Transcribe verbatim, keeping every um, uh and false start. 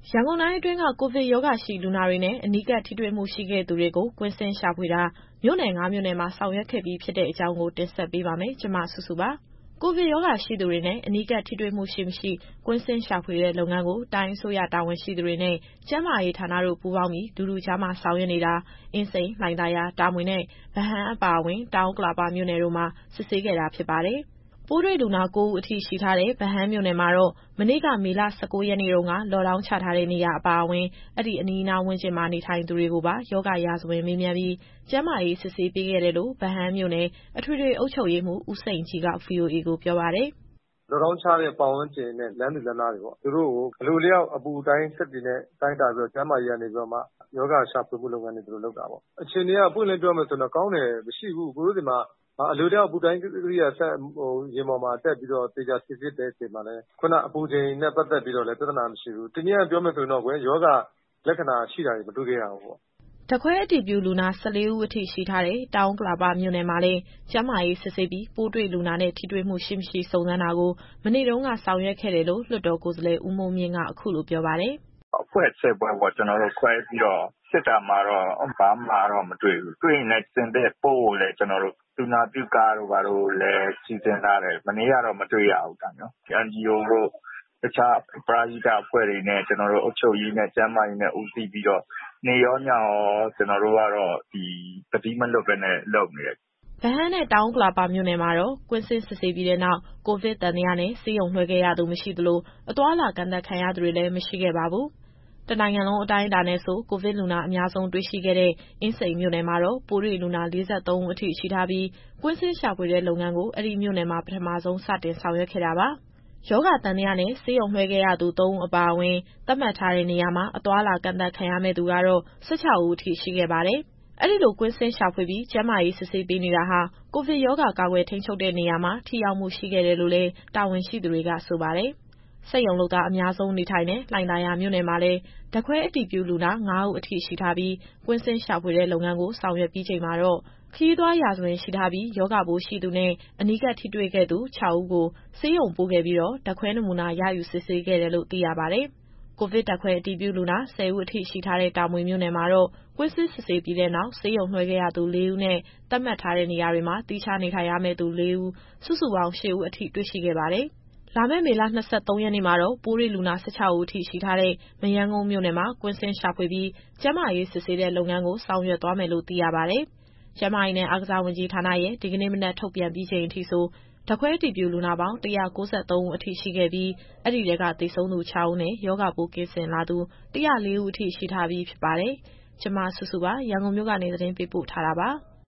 ရန်ကုန်တိုင်းအတွင်းက ကိုဗစ်ရောဂါရှိလူနာတွေနဲ့အနီးကပ်ထိတွေ့မှုရှိခဲ့သူတွေကို ကွင်းဆင်းရှာဖွေတာမြို့နယ် ငါး မြို့နယ်မှာဆောင်ရွက်ခဲ့ပြီးဖြစ်တဲ့အကြောင်းကိုတင်ဆက်ပေးပါမယ်။ ဒီသတင်းကို ဗွီအိုအေမြန်မာပိုင်း သတင်းထောက် မစုစုက တင်ဆက်ပေးမှာပါ။ ကိုဗစ်ရောဂါရှိသူတွေနဲ့အနီးကပ်ထိတွေ့မှုရှိ၊ မရှိ ကွင်းဆင်းရှာဖွေတဲ့လုပ်ငန်းကို တိုင်းအစိုးရတာဝန်ရှိသူတွေနဲ့ ကျန်းမာရေးဌာနတို့ပူးပေါင်းပြီးလူထုကြားမှာဆောင်ရွက်နေတာ အင်းစိန်၊ လှိုင်သာယာ၊ တာမွေနဲ့ ဗဟန်းအပါအဝင် တောင်ဥက္ကလာပမြို့နယ်တို့မှာ စစ်ဆေးခဲ့တာဖြစ်ပါတယ်။ ပိုးတွေ့လူနာ ကိုး ဦးအထိရှိထားတဲ့ ဗဟန်းမြို့နယ်မှာတော့ မနေ့က မေလ ၁၉ ရက်နေ့တုန်းက Lockdown ချထားတဲ့နေရာအပါအဝင် အဲဒီအနီးအနားဝန်းကျင်မှာနေထိုင်သူတွေကိုပါ ရောဂါရာဇဝင်မေးမြန်းပြီး ကျန်းမာရေးစစ်ဆေးပေးခဲ့တယ်လို့ ဗဟန်းမြို့နယ် အထွေထွေအုပ်ချုပ်ရေးမှူး ဦးစိန်ကြည်က VOA ကိုပြောပါတယ်။ “Lockdown ချတဲ့ပတ်ဝန်းကျင်နဲ့လမ်းသူလမ်းသားတွေပေါ့။ သူတို့ကိုအလိုအလျောက်အပူတိုင်းစက်တွေနဲ့တိုင်းတာပြီးတော့ကျန်းမာရေးကနေပြီးတော့မှရောဂါရှာဖွေမှုလုပ်ငန်းတွေသူတို့လုပ်တာပေါ့။ အခြေအနေကပွင့်ပွင့်လင်းလင်းပြောမယ်ဆိုရင်တော့ကောင်းတယ်မရှိဘူး။ ကိုတို့ဆီမှာအလိုအလျောက်အပူတိုင်းကိရိယာစက်ယာဉ်ပေါ်မှာတက်ပြီးတော့သေချာစိစစ်တဲ့အချိန်မှာလည်းခုနအပူချိန်နဲ့ပတ်သက်ပြီးတော့လည်းပြဿနာမရှိဘူး။ တနည်းအားဖြင့်ပြောမယ်ဆိုရင်တော့ရောဂါလက္ခဏာရှိတာတွေမတွေ့ခဲ့ရဘူးပေါ့။ ” ဓာတ်ခွဲအတည်ပြုလူနာ ၁၄ ဦးအထိရှိထားတဲ့ တောင်ဥက္ကလာပမြို့နယ်မှာလည်း ကျန်းမာရေးစစ်ဆေးပြီးပိုးတွေ့လူနာနဲ့ထိတွေ့မှုရှိ မရှိစုံစမ်းတာကို မနေ့တုန်းကဆောင်ရွက်ခဲ့တယ်လို့ လွှတ်တော်ကိုယ်စားလှယ်ဦးမိုးမြင့်က အခုလိုပြောပါတယ်။ “အဖွဲ့ ဆယ် ဖွဲ့ပေါ့။ ကျနော်တို့ခွဲပြီးတော့စစ်တာမှာတော့ဘာမှတော့မတွေ့ဘူး။ တွေ့ရင်လည်းအဆင်သင့်ပို့ဖို့လည်းကျနော်တို့သူနာပြုကားတို့ဘာတို့လည်းစီစဉ်ထားတယ်။ မနေ့ကတော့မတွေ့ရဘူးဒါမျိုး။ N G O တို့တခြားပရဟိတအဖွဲ့တွေနဲ့ကျနော်တို့အုပ်ချုပ်ရေးနဲ့ကျန်းမာရေးနဲ့ဦးစီးပြီးတော့နေ့ရောညရောကျနော်တို့ကတော့ဒီသတိမလွတ်ဘဲနဲ့လုပ်နေတယ်။ ” ဗဟန်းနဲ့တောင်ဥက္ကလာပမြို့နယ်မှာတော့ကွင်းဆင်းစစ်ဆေးပြီးတဲ့နောက် ကိုဗစ်သံသယနဲ့ဆေးရုံလွှဲခဲ့ရသူမရှိသလို အသွားအလာကန့်သတ်ခံရသူတွေလည်းမရှိခဲ့ပါဘူး။ တနိုင်ငံလုံးအတိုင်းအတာနဲ့ဆို ကိုဗစ်လူနာအများဆုံးတွေ့ရှိခဲ့တဲ့အင်းစိန်မြို့နယ်မှာတော့ပိုးတွေ့လူနာ ၄၃ ဦးအထိရှိထားပြီး ကွင်းဆင်းရှာဖွေတဲ့လုပ်ငန်းကို အဲဒီမြို့နယ်မှာပထမဆုံးစတင်ဆောင်ရွက်ခဲ့တာပါ။ ရောဂါသံသယနဲ့ဆေးရုံလွှဲခဲ့ရသူ သုံး ဦးအပါအဝင် သတ်မှတ်ထားတဲ့နေရာမှာအသွားအလာကန့်သတ်ခံရမယ့်သူကတော့ ၁၆ ဦးအထိရှိခဲ့ပါတယ်။ အဲဒီလိုကွင်းဆင်းရှာဖွေပြီးကျန်းမာရေးစစ်ဆေးပေးနေတာဟာ ကိုဗစ်ရောဂါကာကွယ်ထိန်းချုပ်တဲ့နေရာမှာထိရောက်မှုရှိခဲ့တယ်လို့လည်း တာဝန်ရှိသူတွေကဆိုပါတယ်။ စက်ရုံလုပ်သားအများဆုံးနေထိုင်တဲ့ လှိုင်သာယာမြို့နယ်မှာလည်း ဓာတ်ခွဲအတည်ပြုလူနာ ငါး ဦးအထိရှိထားပြီး ကွင်းဆင်းရှာဖွေတဲ့လုပ်ငန်းကိုဆောင်ရွက်ပြီးချိန်မှာတော့ ခရီးသွားရာဇဝင်ရှိထားပြီးရောဂါပိုးရှိသူနဲ့ အနီးကပ်ထိတွေ့ခဲ့သူ ခြောက် ဦးကိုဆေးရုံပို့ခဲ့ပြီးတော့ ဓာတ်ခွဲနမူနာရယူစစ်ဆေးခဲ့တယ်လို့သိရပါတယ်။ ကိုဗစ်ဓာတ်ခွဲအတည်ပြုလူနာ ဆယ် ဦးအထိရှိထားတဲ့တာမွေမြို့နယ်မှာတော့ ကွင်းဆင်းစစ်ဆေးပြီးတဲ့နောက် ဆေးရုံလွှဲခဲ့ရသူ လေး ဦးနဲ့ သတ်မှတ်ထားတဲ့နေရာတွေမှာသီးခြားနေထိုင်ရမယ့်သူ လေး ဦး စုစုပေါင်း ရှစ် ဦးအထိတွေ့ရှိခဲ့ပါတယ်။ လာမယ့်မေလ ၂၃ ရက်နေ့မှာတော့ပိုးတွေ့လူနာ ၁၆ ဦးအထိရှိထားတဲ့ မရမ်းကုန်းမြို့နယ်မှာကွင်းဆင်းရှာဖွေပြီးကျန်းမာရေးစစ်ဆေးတဲ့လုပ်ငန်းကိုဆောင်ရွက်သွားမယ်လို့သိရပါတယ်။ ကျန်းမာရေးနဲ့အားကစားဝန်ကြီးဌာနရဲ့ဒီကနေ့မနက်ထုတ်ပြန်ပြီးချိန်အထိဆိုဓာတ်ခွဲအတည်ပြုလူနာပေါင်း ၁၉၃ ဦးအထိရှိခဲ့ပြီး အဲဒီထဲကသေဆုံးသူ ခြောက် ဦးနဲ့ ရောဂါပိုးကင်းစင်လာသူ ၁၀၄ ဦးအထိရှိထားပြီးဖြစ်ပါတယ်။ ဒီသတင်းကို ဗွီအိုအေမြန်မာပိုင်း သတင်းထောက်စုစုက ရန်ကုန်မြို့ကနေ သတင်းပေးပို့ထားတာပါ။